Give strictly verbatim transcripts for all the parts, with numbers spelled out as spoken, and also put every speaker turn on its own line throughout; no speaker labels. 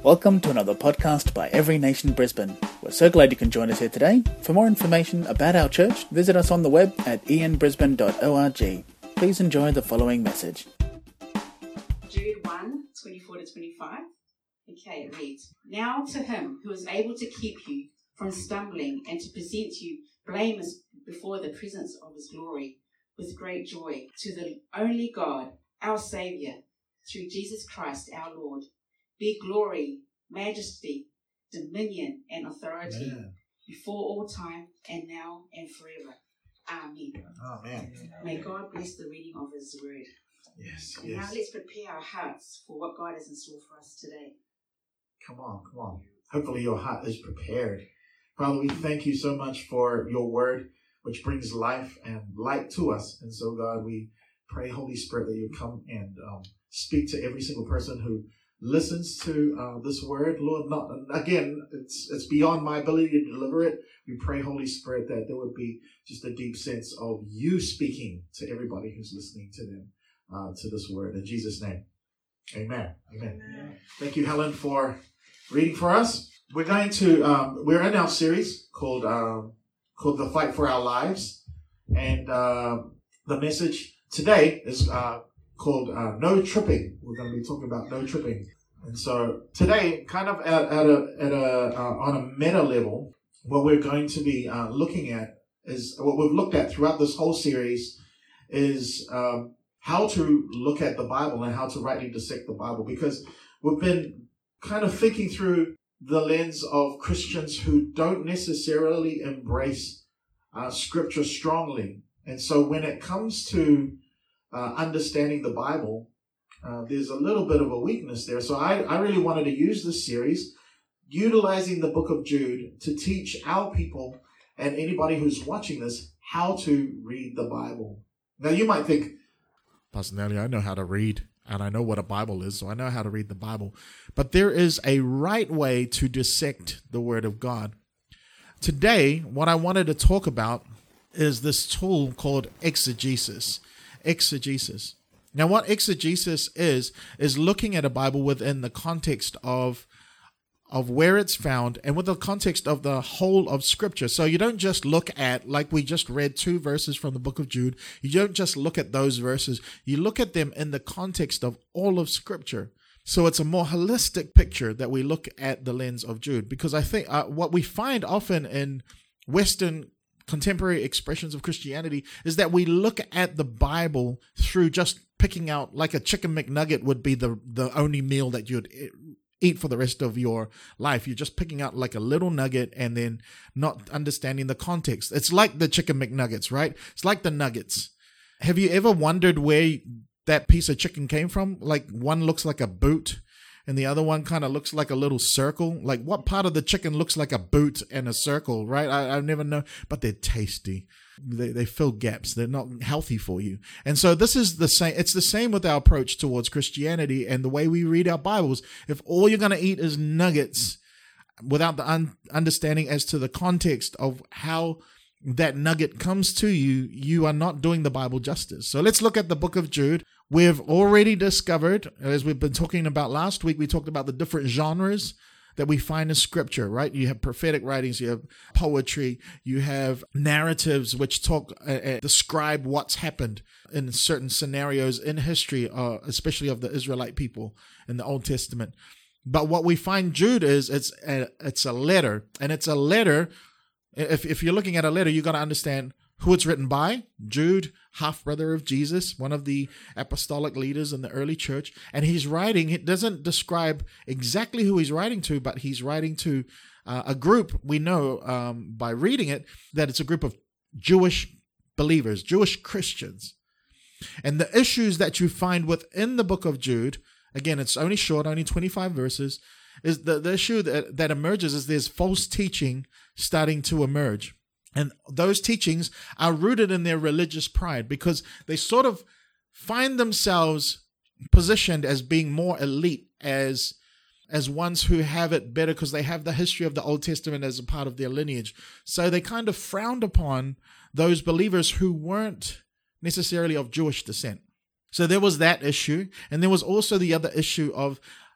Welcome to another podcast by Every Nation Brisbane. We're so glad you can join us here today. For more information about our church, visit us on the web at e n brisbane dot org. Please enjoy the following message.
Jude one, twenty-four to twenty-five. Okay, it reads, Now to him who is able to keep you from stumbling and to present you blameless before the presence of his glory with great joy, to the only God, our Saviour, through Jesus Christ our Lord, be glory, majesty, dominion, and authority Amen. Before all time and now and forever. Amen.
Amen.
May God bless the reading of his word.
Yes,
and
yes.
Now let's prepare our hearts for what God has in store for us today.
Come on, come on. Hopefully your heart is prepared. Father, we thank you so much for your word, which brings life and light to us. And so, God, we pray, Holy Spirit, that you come and um, speak to every single person who listens to uh, this word. Lord, not again, it's it's beyond my ability to deliver it. We pray, Holy Spirit, that there would be just a deep sense of you speaking to everybody who's listening to them, uh, to this word. In Jesus' name, amen. Amen. Amen. Thank you, Helen, for reading for us. We're going to, um, we're in our series called, um, called The Fight for Our Lives. And uh, the message today is uh, called uh, No Tripping. We're going to be talking about no tripping. And so today, kind of at, at a, at a uh, on a meta level, what we're going to be uh, looking at is, what we've looked at throughout this whole series is um, how to look at the Bible and how to rightly dissect the Bible. Because we've been kind of thinking through the lens of Christians who don't necessarily embrace uh, Scripture strongly. And so when it comes to uh, understanding the Bible, uh, there's a little bit of a weakness there. So I, I really wanted to use this series, utilizing the book of Jude, to teach our people and anybody who's watching this how to read the Bible. Now you might think,
Pastor Nelly, I know how to read. And I know what a Bible is, so I know how to read the Bible. But there is a right way to dissect the Word of God. Today, what I wanted to talk about is this tool called exegesis. Exegesis. Now, what exegesis is, is looking at a Bible within the context of of where it's found and with the context of the whole of Scripture. So you don't just look at, like we just read two verses from the book of Jude, you don't just look at those verses, you look at them in the context of all of Scripture. So it's a more holistic picture that we look at the lens of Jude, because I think uh, what we find often in Western contemporary expressions of Christianity is that we look at the Bible through just picking out, like a chicken McNugget would be the, the only meal that you'd eat for the rest of your life. You're just picking out like a little nugget and then not understanding the context. It's like the chicken McNuggets, right? It's like the nuggets. Have you ever wondered where that piece of chicken came from? Like one looks like a boot and the other one kind of looks like a little circle. Like what part of the chicken looks like a boot and a circle, right? I, I never know, but they're tasty. They they fill gaps. They're not healthy for you. And so this is the same. It's the same with our approach towards Christianity and the way we read our Bibles. If all you're going to eat is nuggets without the un- understanding as to the context of how that nugget comes to you, you are not doing the Bible justice. So let's look at the book of Jude. We've already discovered, as we've been talking about last week, we talked about the different genres that we find in Scripture, right? You have prophetic writings, you have poetry, you have narratives which talk, uh, describe what's happened in certain scenarios in history, uh, especially of the Israelite people in the Old Testament. But what we find Jude is, it's a, it's a letter, and it's a letter. If, if you're looking at a letter, you got to understand who it's written by. Jude, half-brother of Jesus, one of the apostolic leaders in the early church. And he's writing, it doesn't describe exactly who he's writing to, but he's writing to uh, a group. We know um, by reading it that it's a group of Jewish believers, Jewish Christians. And the issues that you find within the book of Jude, again, it's only short, only twenty-five verses, is the, the issue that, that emerges is there's false teaching starting to emerge. And those teachings are rooted in their religious pride because they sort of find themselves positioned as being more elite, as as ones who have it better because they have the history of the Old Testament as a part of their lineage. So they kind of frowned upon those believers who weren't necessarily of Jewish descent. So there was that issue. And there was also the other issue of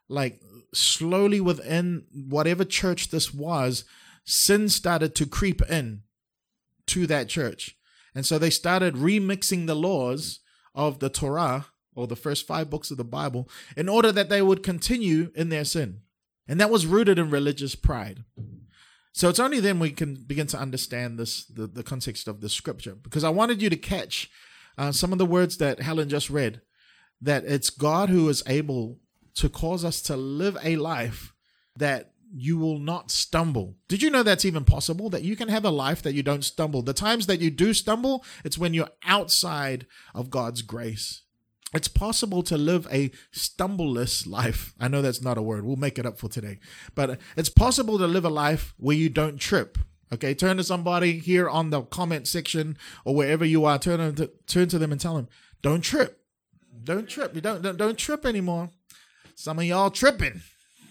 like slowly within whatever church this was, sin started to creep in to that church. And so they started remixing the laws of the Torah, or the first five books of the Bible, in order that they would continue in their sin. And that was rooted in religious pride. So it's only then we can begin to understand this, the, the context of the scripture. Because I wanted you to catch uh, some of the words that Helen just read, that it's God who is able to cause us to live a life that you will not stumble. Did you know that's even possible? That you can have a life that you don't stumble. The times that you do stumble, it's when you're outside of God's grace. It's possible to live a stumbleless life. I know that's not a word. We'll make it up for today. But it's possible to live a life where you don't trip. Okay, turn to somebody here on the comment section or wherever you are. Turn to, turn to them and tell them, don't trip. Don't trip. You don't, don't, don't trip anymore. Some of y'all tripping.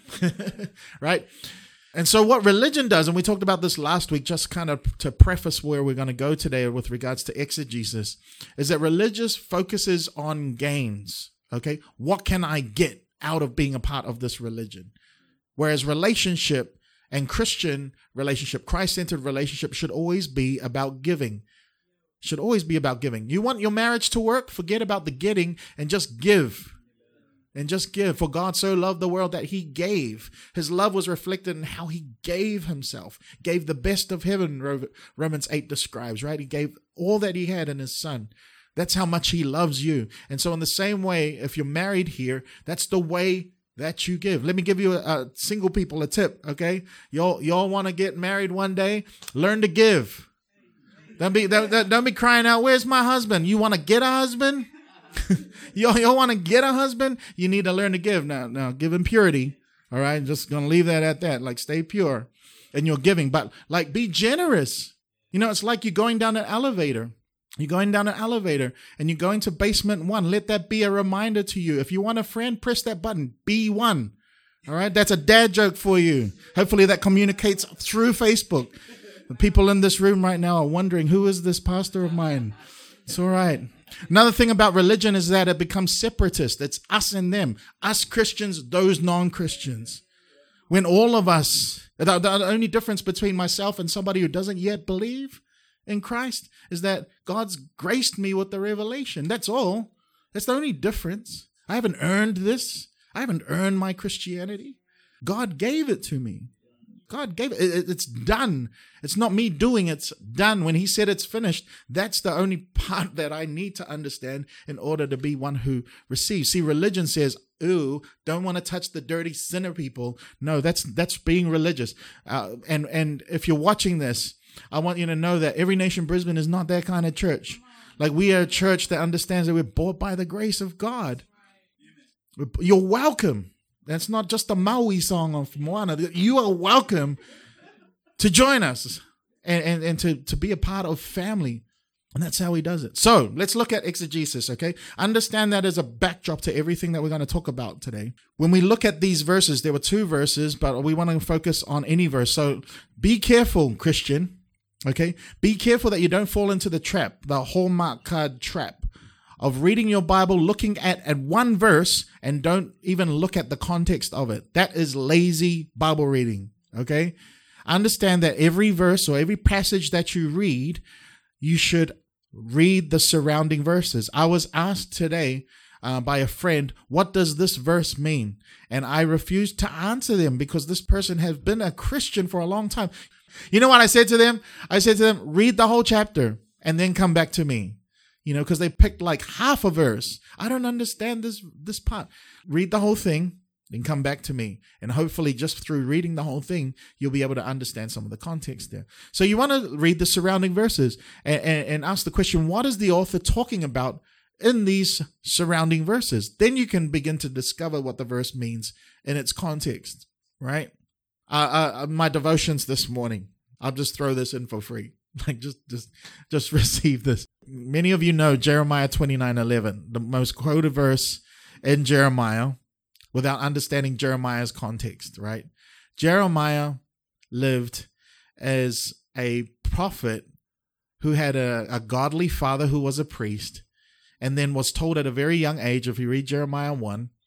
Right? And so what religion does, and we talked about this last week, just kind of to preface where we're going to go today with regards to exegesis, is that religious focuses on gains. Okay, what can I get out of being a part of this religion? Whereas relationship and Christian relationship, Christ-centered relationship, should always be about giving. Should always be about giving. You want your marriage to work? Forget about the getting and just give. And just give. For God so loved the world that he gave. His love was reflected in how he gave himself. Gave the best of heaven, Romans eight describes, right? He gave all that he had in his son. That's how much he loves you. And so in the same way, if you're married here, that's the way that you give. Let me give you a, a single people a tip, okay? Y'all, y'all want to get married one day? Learn to give. Don't be, don't, don't be crying out, where's my husband? You want to get a husband? you you want to get a husband? You need to learn to give. Now, now give in purity. All right. I'm just going to leave that at that. Like, stay pure in your giving, but like, be generous. You know, it's like you're going down an elevator. You're going down an elevator and you're going to basement one. Let that be a reminder to you. If you want a friend, press that button. B one. All right. That's a dad joke for you. Hopefully that communicates through Facebook. The people in this room right now are wondering, who is this pastor of mine? It's all right. Another thing about religion is that it becomes separatist. It's us and them. Us Christians, those non-Christians. When all of us, the, the only difference between myself and somebody who doesn't yet believe in Christ is that God's graced me with the revelation. That's all. That's the only difference. I haven't earned this. I haven't earned my Christianity. God gave it to me. God gave it. It's done. It's not me doing it. It's done. When he said it's finished, that's the only part that I need to understand in order to be one who receives. See, religion says, ooh, don't want to touch the dirty sinner people. No, that's that's being religious. Uh, and, and if you're watching this, I want you to know that Every Nation Brisbane is not that kind of church. Like, we are a church that understands that we're bought by the grace of God. You're welcome. That's not just a Maui song of Moana. You are welcome to join us and, and, and to, to be a part of family. And that's how he does it. So let's look at exegesis, okay? Understand that as a backdrop to everything that we're going to talk about today. When we look at these verses, there were two verses, but we want to focus on any verse. So be careful, Christian, okay? Be careful that you don't fall into the trap, the Hallmark card trap, of reading your Bible, looking at, at one verse and don't even look at the context of it. That is lazy Bible reading, okay? Understand that every verse or every passage that you read, you should read the surrounding verses. I was asked today uh, by a friend, what does this verse mean? And I refused to answer them because this person has been a Christian for a long time. You know what I said to them? I said to them, read the whole chapter and then come back to me. You know, because they picked like half a verse. I don't understand this this part. Read the whole thing, then come back to me. And hopefully just through reading the whole thing, you'll be able to understand some of the context there. So you want to read the surrounding verses and, and, and ask the question, what is the author talking about in these surrounding verses? Then you can begin to discover what the verse means in its context, right? Uh, uh, my devotions this morning, I'll just throw this in for free. Like, just, just, just receive this. Many of you know Jeremiah twenty-nine eleven, the most quoted verse in Jeremiah, without understanding Jeremiah's context, right? Jeremiah lived as a prophet who had a, a godly father who was a priest, and then was told at a very young age, if you read Jeremiah one,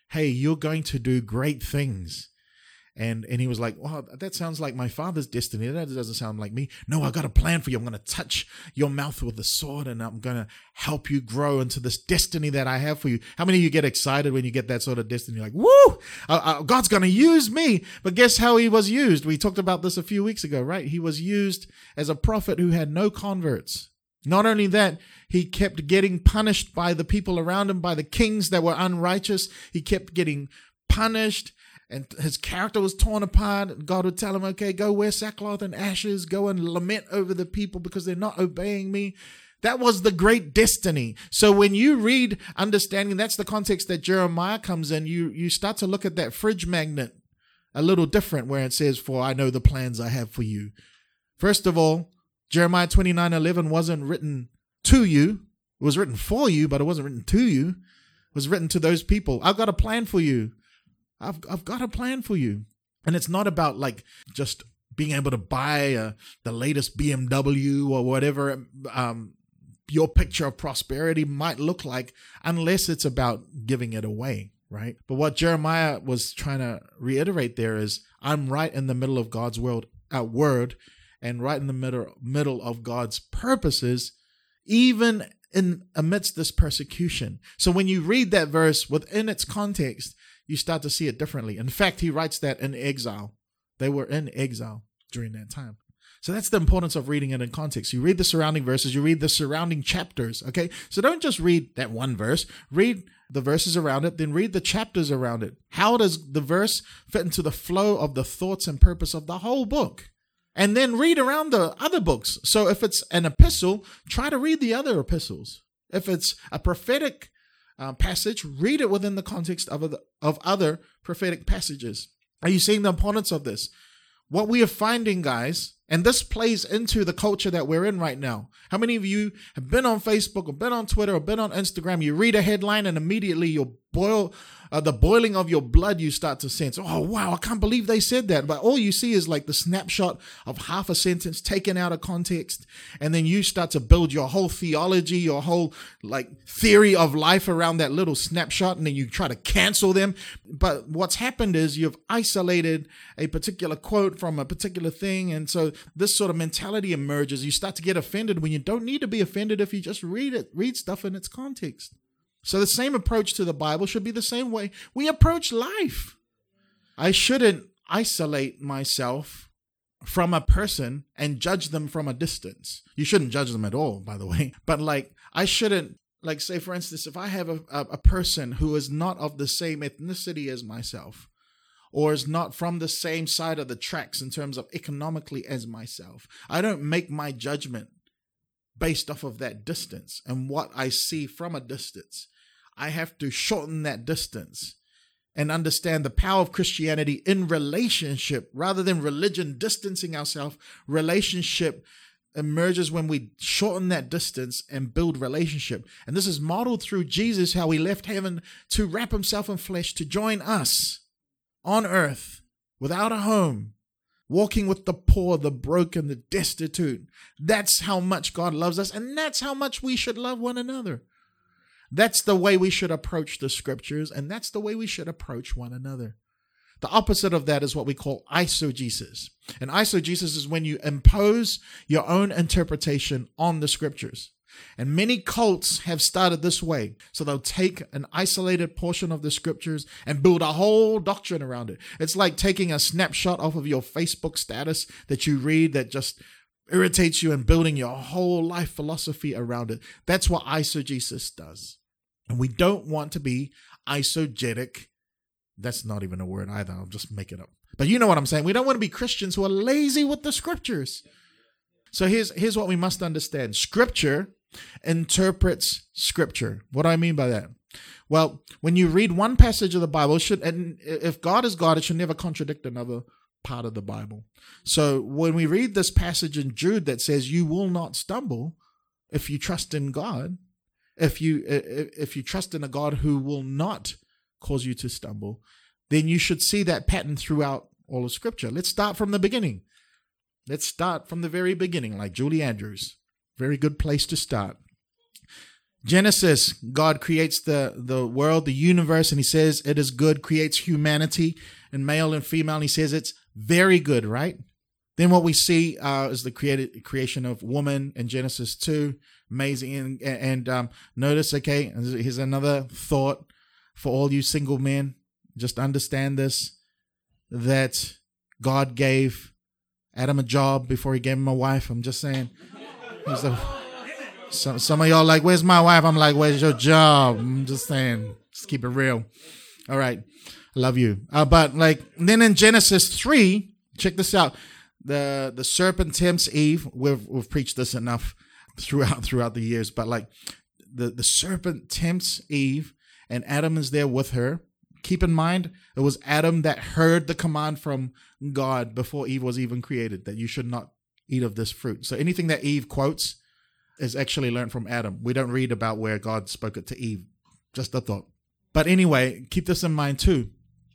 hey, you're going to do great things. And and he was like, well, that sounds like my father's destiny. That doesn't sound like me. No, I got a plan for you. I'm going to touch your mouth with a sword, and I'm going to help you grow into this destiny that I have for you. How many of you get excited when you get that sort of destiny? You're like, woo, uh, uh, God's going to use me. But guess how he was used? We talked about this a few weeks ago, right? He was used as a prophet who had no converts. Not only that, he kept getting punished by the people around him, by the kings that were unrighteous. He kept getting punished. And his character was torn apart. God would tell him, okay, go wear sackcloth and ashes. Go and lament over the people because they're not obeying me. That was the great destiny. So when you read understanding, that's the context that Jeremiah comes in. You, you start to look at that fridge magnet a little different, where it says, for I know the plans I have for you. First of all, Jeremiah twenty-nine eleven wasn't written to you. It was written for you, but it wasn't written to you. It was written to those people. I've got a plan for you. I've I've got a plan for you. And it's not about like just being able to buy uh, the latest B M W or whatever um, your picture of prosperity might look like, unless it's about giving it away, right? But what Jeremiah was trying to reiterate there is, I'm right in the middle of God's world, uh, word, and right in the middle middle of God's purposes, even in amidst this persecution. So when you read that verse within its context, you start to see it differently. In fact, he writes that in exile. They were in exile during that time. So that's the importance of reading it in context. You read the surrounding verses, you read the surrounding chapters, okay? So don't just read that one verse. Read the verses around it, then read the chapters around it. How does the verse fit into the flow of the thoughts and purpose of the whole book? And then read around the other books. So if it's an epistle, try to read the other epistles. If it's a prophetic Uh, passage, read it within the context of other, of other prophetic passages. Are you seeing the importance of this? What we are finding, guys, and this plays into the culture that we're in right now. How many of you have been on Facebook or been on Twitter or been on Instagram? You read a headline and immediately you'll boil, uh, the boiling of your blood, you start to sense, oh, wow, I can't believe they said that. But all you see is like the snapshot of half a sentence taken out of context. And then you start to build your whole theology, your whole like theory of life around that little snapshot. And then you try to cancel them. But what's happened is you've isolated a particular quote from a particular thing. And so this sort of mentality emerges. You start to get offended when you don't need to be offended if you just read it, read stuff in its context. So the same approach to the Bible should be the same way we approach life. I shouldn't isolate myself from a person and judge them from a distance. You shouldn't judge them at all, by the way. But like, I shouldn't, like say, for instance, if I have a, a, a person who is not of the same ethnicity as myself, or is not from the same side of the tracks in terms of economically as myself, I don't make my judgment based off of that distance and what I see from a distance. I have to shorten that distance and understand the power of Christianity in relationship rather than religion distancing ourselves. Relationship emerges when we shorten that distance and build relationship. And this is modeled through Jesus, how he left heaven to wrap himself in flesh to join us on earth without a home, walking with the poor, the broken, the destitute. That's how much God loves us, and that's how much we should love one another. That's the way we should approach the scriptures, and that's the way we should approach one another. The opposite of that is what we call eisegesis. And eisegesis is when you impose your own interpretation on the scriptures. And many cults have started this way. So they'll take an isolated portion of the scriptures and build a whole doctrine around it. It's like taking a snapshot off of your Facebook status that you read that just irritates you and building your whole life philosophy around it. That's what eisegesis does. And we don't want to be eisegetic. That's not even a word either. I'll just make it up. But you know what I'm saying. We don't want to be Christians who are lazy with the scriptures. So here's, here's what we must understand. Scripture interprets scripture. What do I mean by that? Well, when you read one passage of the Bible, it should, and if God is God, it should never contradict another part of the Bible. So when we read this passage in Jude that says you will not stumble if you trust in God, if you if you trust in a God who will not cause you to stumble, then you should see that pattern throughout all of Scripture. Let's start from the beginning. Let's start from the very beginning, like Julie Andrews. Very good place to start. Genesis, God creates the, the world, the universe, and he says it is good, creates humanity and male and female, and he says it's very good, right? Then what we see uh, is the created creation of woman in Genesis two. Amazing. And, and um, notice, okay, here's another thought for all you single men. Just understand this, that God gave Adam a job before he gave him a wife. I'm just saying. He's a, some, some of y'all like, where's my wife? I'm like, where's your job? I'm just saying. Just keep it real. All right. I love you. Uh, but like, then in Genesis three, check this out. The the serpent tempts Eve. We've we've preached this enough throughout throughout the years, but like the, the serpent tempts Eve and Adam is there with her. Keep in mind, it was Adam that heard the command from God before Eve was even created, that you should not eat of this fruit. So anything that Eve quotes is actually learned from Adam. We don't read about where God spoke it to Eve. Just a thought. But anyway, keep this in mind too,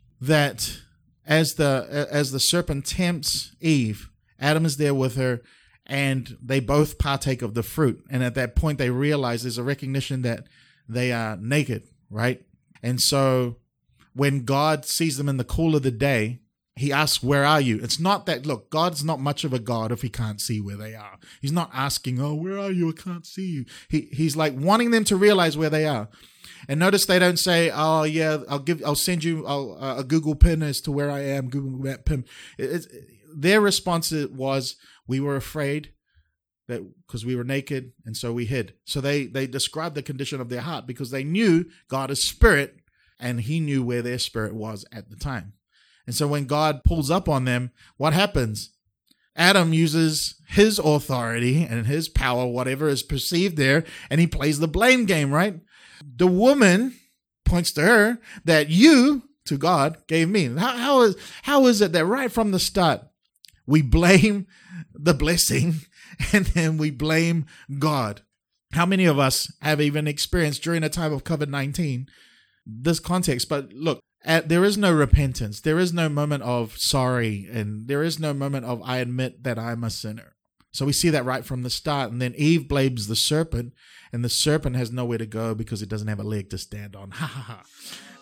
that as the as the serpent tempts Eve, Adam is there with her, and they both partake of the fruit. And at that point, they realize there's a recognition that they are naked, right? And so when God sees them in the cool of the day, he asks, where are you? It's not that, look, God's not much of a God if he can't see where they are. He's not asking, oh, where are you? I can't see you. He He's like wanting them to realize where they are. And notice they don't say, oh, yeah, I'll give, I'll send you I'll, uh, a Google pin as to where I am, Google Map pin. It, it, their response was, we were afraid that because we were naked, and so we hid. So they, they described the condition of their heart because they knew God is spirit, and he knew where their spirit was at the time. And so when God pulls up on them, what happens? Adam uses his authority and his power, whatever is perceived there, and he plays the blame game, right? The woman points to her that you, to God, gave me. How, how is how is it that right from the start, we blame the blessing and then we blame God? How many of us have even experienced during a time of COVID nineteen this context? But look, at, there is no repentance. There is no moment of sorry, and there is no moment of I admit that I'm a sinner. So we see that right from the start. And then Eve blames the serpent, and the serpent has nowhere to go because it doesn't have a leg to stand on. Ha ha ha.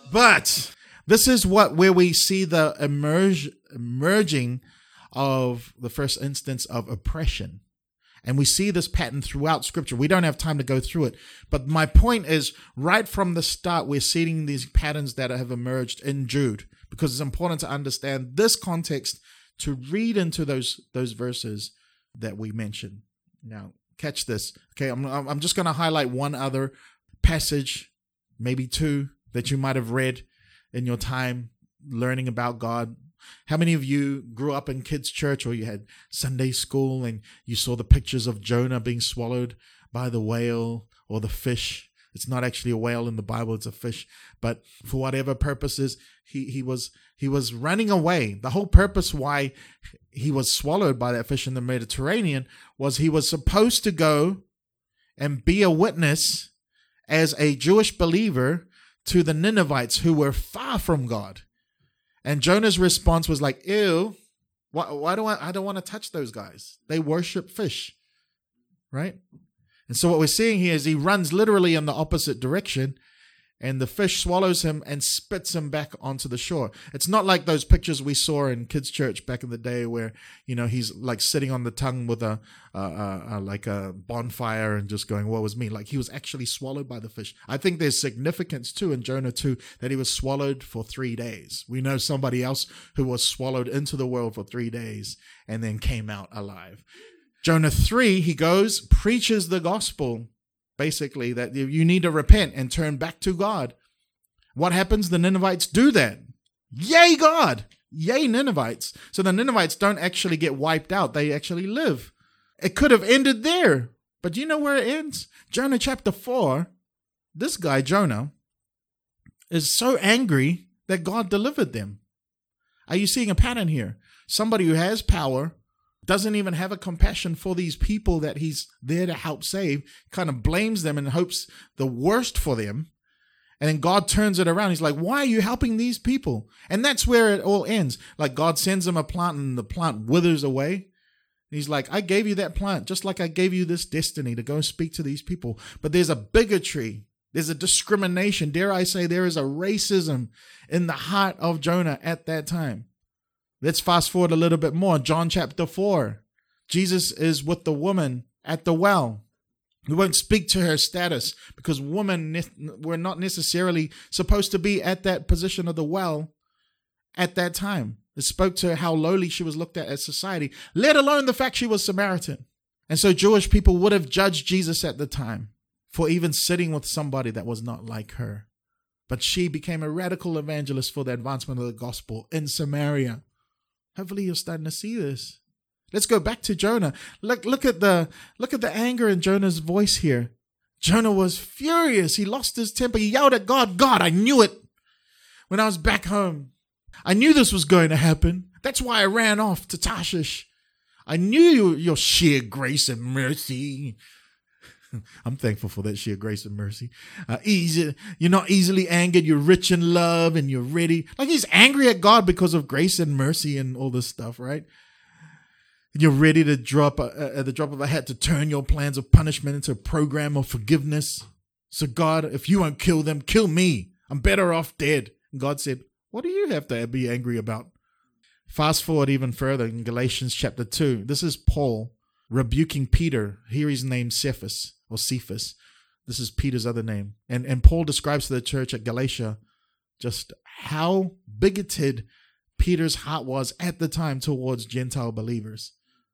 But this is what where we see the emerge, emerging of the first instance of oppression. And we see this pattern throughout Scripture. We don't have time to go through it. But my point is, right from the start, we're seeing these patterns that have emerged in Jude, because it's important to understand this context to read into those, those verses that we mentioned. Now, catch this. Okay, I'm, I'm just going to highlight one other passage, maybe two, that you might have read in your time learning about God. How many of you grew up in kids' church, or you had Sunday school and you saw the pictures of Jonah being swallowed by the whale or the fish? It's not actually a whale in the Bible, it's a fish. But for whatever purposes, he, he was he was running away. The whole purpose why he was swallowed by that fish in the Mediterranean was he was supposed to go and be a witness as a Jewish believer to the Ninevites who were far from God. And Jonah's response was like, ew, why, why do I, I don't want to touch those guys. They worship fish, right? And so what we're seeing here is he runs literally in the opposite direction, and the fish swallows him and spits him back onto the shore. It's not like those pictures we saw in kids' church back in the day where, you know, he's like sitting on the tongue with a, uh, uh, uh, like a bonfire and just going, woe is me. Like he was actually swallowed by the fish. I think there's significance too in Jonah two that he was swallowed for three days. We know somebody else who was swallowed into the world for three days and then came out alive. Jonah three, he goes, preaches the gospel, basically, that you need to repent and turn back to God. What happens? The Ninevites do that. Yay, God! Yay, Ninevites. So the Ninevites don't actually get wiped out. They actually live. It could have ended there. But do you know where it ends? Jonah chapter four, this guy, Jonah, is so angry that God delivered them. Are you seeing a pattern here? Somebody who has power doesn't even have a compassion for these people that he's there to help save, kind of blames them and hopes the worst for them. And then God turns it around. He's like, why are you helping these people? And that's where it all ends. Like God sends them a plant and the plant withers away. He's like, I gave you that plant, just like I gave you this destiny to go speak to these people. But there's a bigotry. There's a discrimination. Dare I say, there is a racism in the heart of Jonah at that time. Let's fast forward a little bit more. John chapter four. Jesus is with the woman at the well. We won't speak to her status because women ne- were not necessarily supposed to be at that position of the well at that time. It spoke to how lowly she was looked at as society, let alone the fact she was Samaritan. And so Jewish people would have judged Jesus at the time for even sitting with somebody that was not like her. But she became a radical evangelist for the advancement of the gospel in Samaria. Hopefully you're starting to see this. Let's go back to Jonah. Look, look at the look at the anger in Jonah's voice here. Jonah was furious. He lost his temper. He yelled at God, God, I knew it when I was back home. I knew this was going to happen. That's why I ran off to Tarshish. I knew your sheer grace and mercy. I'm thankful for that sheer grace and mercy. Uh, easy, you're not easily angered. You're rich in love and you're ready. Like he's angry at God because of grace and mercy and all this stuff, right? You're ready to drop a, at the drop of a hat to turn your plans of punishment into a program of forgiveness. So God, if you won't kill them, kill me. I'm better off dead. And God said, what do you have to be angry about? Fast forward even further in Galatians chapter two. This is Paul rebuking Peter. Here he's named Cephas or Cephas. This is Peter's other name. And, and Paul describes to the church at Galatia just how bigoted Peter's heart was at the time towards Gentile believers.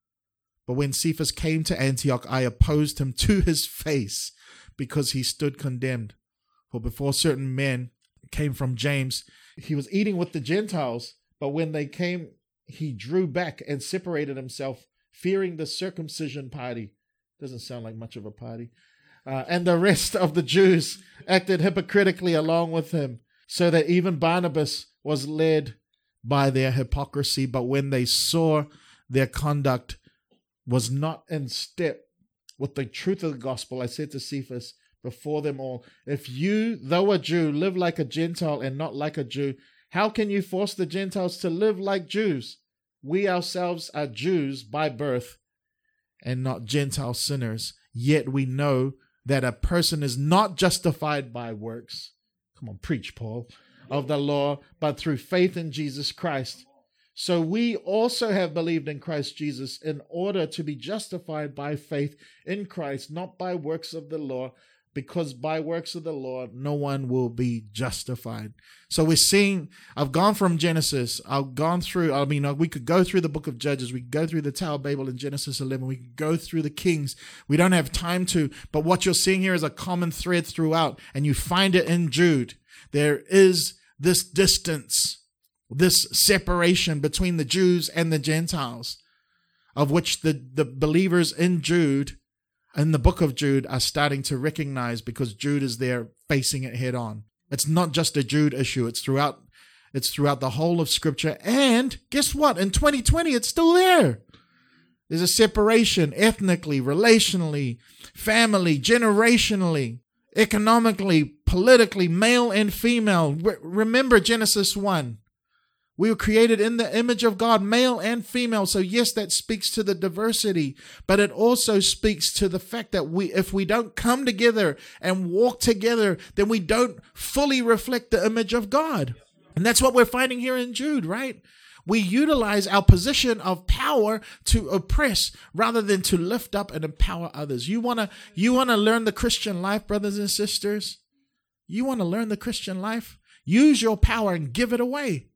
But when Cephas came to Antioch, I opposed him to his face because he stood condemned. For before certain men came from James, he was eating with the Gentiles, but when they came, he drew back and separated himself, fearing the circumcision party. Doesn't sound like much of a party. Uh, and the rest of the Jews acted hypocritically along with him, so that even Barnabas was led by their hypocrisy. But when they saw their conduct was not in step with the truth of the gospel, I said to Cephas before them all, if you, though a Jew, live like a Gentile and not like a Jew, how can you force the Gentiles to live like Jews? We ourselves are Jews by birth and not Gentile sinners. Yet we know that a person is not justified by works. Come on, preach, Paul. Of the law, but through faith in Jesus Christ. So we also have believed in Christ Jesus in order to be justified by faith in Christ, not by works of the law, because by works of the law, no one will be justified. So we're seeing, I've gone from Genesis, I've gone through, I mean, we could go through the book of Judges, we could go through the Tower of Babel in Genesis eleven, we could go through the Kings. We don't have time to, but what you're seeing here is a common thread throughout, and you find it in Jude. There is this distance, this separation between the Jews and the Gentiles, of which the, the believers in Jude, in the book of Jude, are starting to recognize because Jude is there facing it head on. It's not just a Jude issue. It's throughout, it's throughout the whole of Scripture. And guess what? In twenty twenty, it's still there. There's a separation ethnically, relationally, family, generationally, economically, politically, male and female. Re- remember Genesis one. We were created in the image of God, male and female. So yes, that speaks to the diversity, but it also speaks to the fact that we, if we don't come together and walk together, then we don't fully reflect the image of God. And that's what we're finding here in Jude, right? We utilize our position of power to oppress rather than to lift up and empower others. You want to, you want to learn the Christian life, brothers and sisters? You want to learn the Christian life? Use your power and give it away.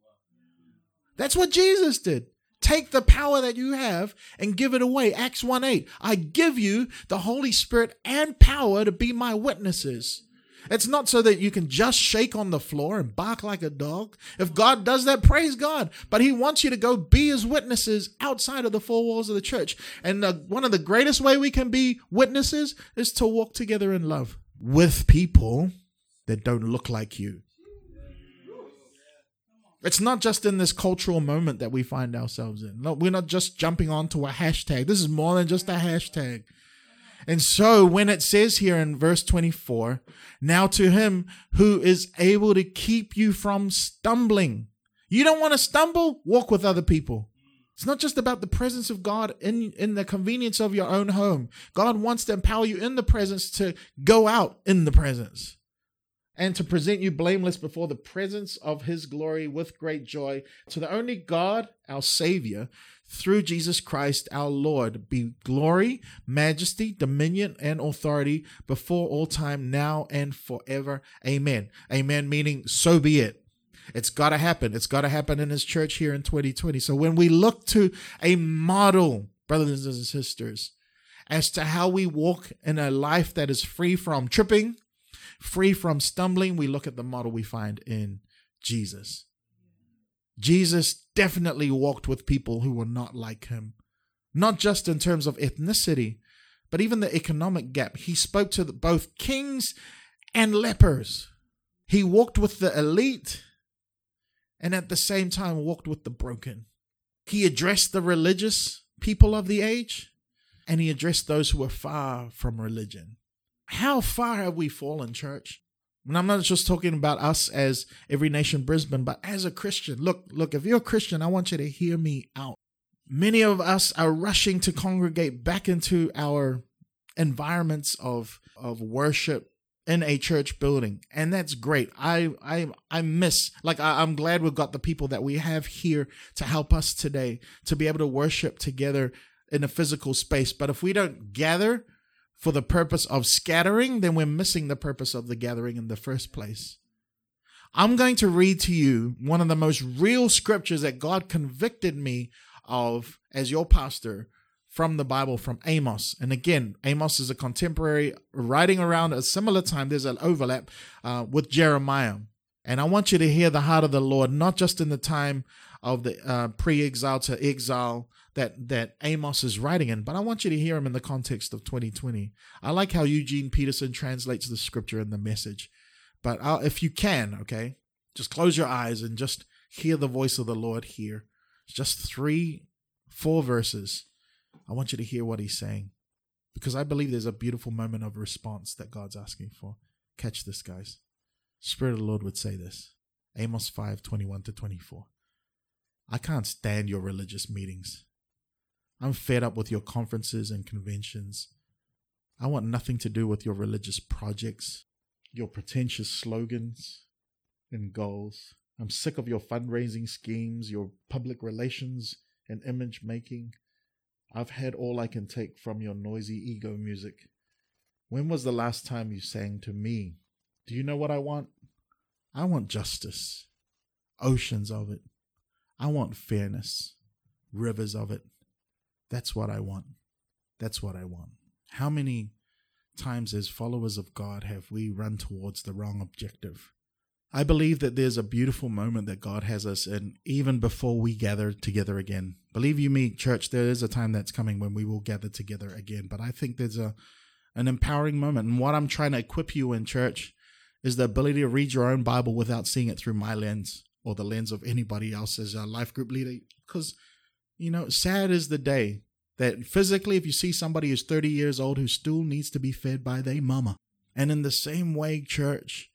That's what Jesus did. Take the power that you have and give it away. Acts one eight. I give you the Holy Spirit and power to be my witnesses. It's not so that you can just shake on the floor and bark like a dog. If God does that, praise God. But he wants you to go be his witnesses outside of the four walls of the church. And uh, one of the greatest way we can be witnesses is to walk together in love with people that don't look like you. It's not just in this cultural moment that we find ourselves in. No, we're not just jumping onto a hashtag. This is more than just a hashtag. And so when it says here in verse twenty-four, now to him who is able to keep you from stumbling. You don't want to stumble? Walk with other people. It's not just about the presence of God in, in the convenience of your own home. God wants to empower you in the presence to go out in the presence and to present you blameless before the presence of his glory with great joy. To the only God, our Savior, through Jesus Christ, our Lord, be glory, majesty, dominion, and authority before all time, now and forever. Amen. Amen, meaning so be it. It's got to happen. It's got to happen in his church here in twenty twenty. So when we look to a model, brothers and sisters, as to how we walk in a life that is free from tripping, free from stumbling, we look at the model we find in Jesus. Jesus definitely walked with people who were not like him, not just in terms of ethnicity, but even the economic gap. He spoke to both kings and lepers. He walked with the elite and at the same time walked with the broken. He addressed the religious people of the age, and he addressed those who were far from religion. How far have we fallen, church? And I'm not just talking about us as Every Nation Brisbane, but as a Christian. Look, look, if you're a Christian, I want you to hear me out. Many of us are rushing to congregate back into our environments of, of worship in a church building, and that's great. I I I miss, like I, I'm glad we've got the people that we have here to help us today to be able to worship together in a physical space. But if we don't gather for the purpose of scattering, then we're missing the purpose of the gathering in the first place. I'm going to read to you one of the most real scriptures that God convicted me of as your pastor from the Bible, from Amos. And again, Amos is a contemporary writing around a similar time. There's an overlap uh, with Jeremiah. And I want you to hear the heart of the Lord, not just in the time of the uh, pre-exile to exile that, that Amos is writing in, but I want you to hear him in the context of twenty twenty. I like how Eugene Peterson translates the scripture in the Message. But I'll, if you can, okay, just close your eyes and just hear the voice of the Lord here. Just three, four verses. I want you to hear what he's saying, because I believe there's a beautiful moment of response that God's asking for. Catch this, guys. Spirit of the Lord would say this. Amos five, twenty-one to twenty-four. I can't stand your religious meetings. I'm fed up with your conferences and conventions. I want nothing to do with your religious projects, your pretentious slogans and goals. I'm sick of your fundraising schemes, your public relations and image making. I've had all I can take from your noisy ego music. When was the last time you sang to me? Do you know what I want? I want justice, oceans of it. I want fairness, rivers of it. That's what I want. That's what I want. How many times as followers of God have we run towards the wrong objective? I believe that there's a beautiful moment that God has us in even before we gather together again. Believe you me, church, there is a time that's coming when we will gather together again. But I think there's a an empowering moment. And what I'm trying to equip you in, church, is the ability to read your own Bible without seeing it through my lens or the lens of anybody else as a life group leader. Because, you know, sad is the day that physically, if you see somebody who's thirty years old who still needs to be fed by their mama. And in the same way, church,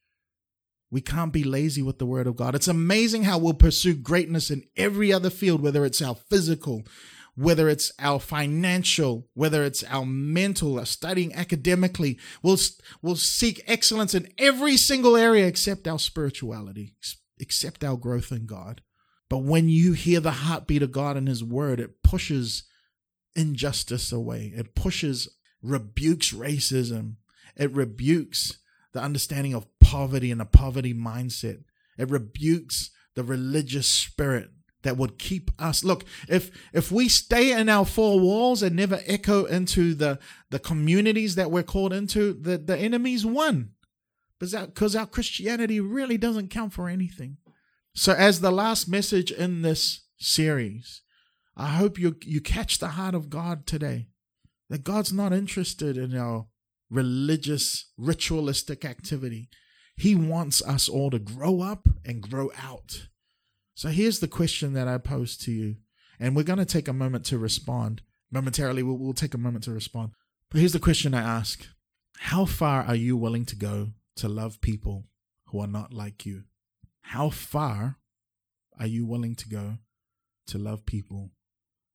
we can't be lazy with the word of God. It's amazing how we'll pursue greatness in every other field, whether it's our physical, whether it's our financial, whether it's our mental, our studying academically. We'll, we'll seek excellence in every single area except our spirituality, except our growth in God. But when you hear the heartbeat of God and his word, it pushes injustice away. It pushes, rebukes racism. It rebukes the understanding of poverty and a poverty mindset. It rebukes the religious spirit that would keep us. Look, if if we stay in our four walls and never echo into the, the communities that we're called into, the, the enemy's won. Because our Christianity really doesn't count for anything. So as the last message in this series, I hope you you catch the heart of God today. That God's not interested in our religious, ritualistic activity. He wants us all to grow up and grow out. So here's the question that I pose to you. And we're going to take a moment to respond. Momentarily, we'll, we'll take a moment to respond. But here's the question I ask. How far are you willing to go to love people who are not like you? How far are you willing to go to love people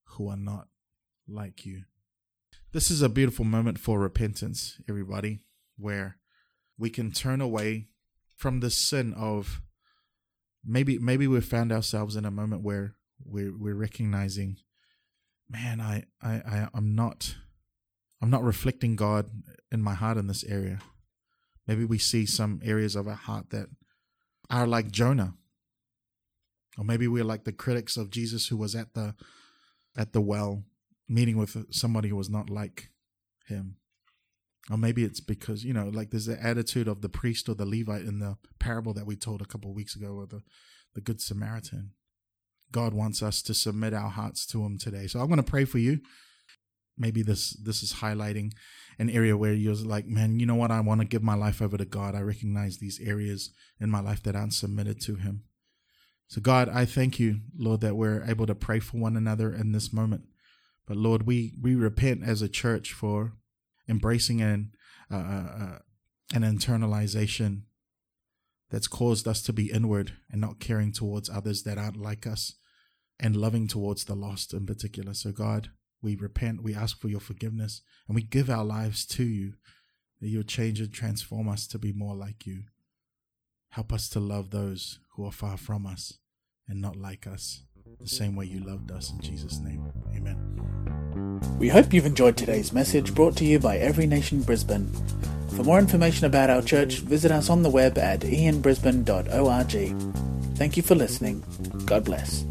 who are not like you. This is a beautiful moment for repentance, everybody, where we can turn away from the sin of maybe maybe we've found ourselves in a moment where we're we're recognizing, man, I, I, I I'm not I'm not reflecting God in my heart in this area. Maybe we see some areas of our heart that are like Jonah. Or maybe we're like the critics of Jesus who was at the at the well meeting with somebody who was not like him. Or maybe it's because, you know, like there's the attitude of the priest or the Levite in the parable that we told a couple of weeks ago, or the, the Good Samaritan. God wants us to submit our hearts to him today. So I'm going to pray for you. Maybe this this is highlighting an area where you're like, man, you know what? I want to give my life over to God. I recognize these areas in my life that aren't submitted to him. So God, I thank you, Lord, that we're able to pray for one another in this moment. But Lord, we, we repent as a church for embracing an, uh, uh, an internalization that's caused us to be inward and not caring towards others that aren't like us and loving towards the lost in particular. So God, we repent, we ask for your forgiveness, and we give our lives to you, that you'll change and transform us to be more like you. Help us to love those who are far from us and not like us, the same way you loved us. In Jesus' name, amen.
We hope you've enjoyed today's message brought to you by Every Nation Brisbane. For more information about our church, visit us on the web at ian brisbane dot org. Thank you for listening. God bless.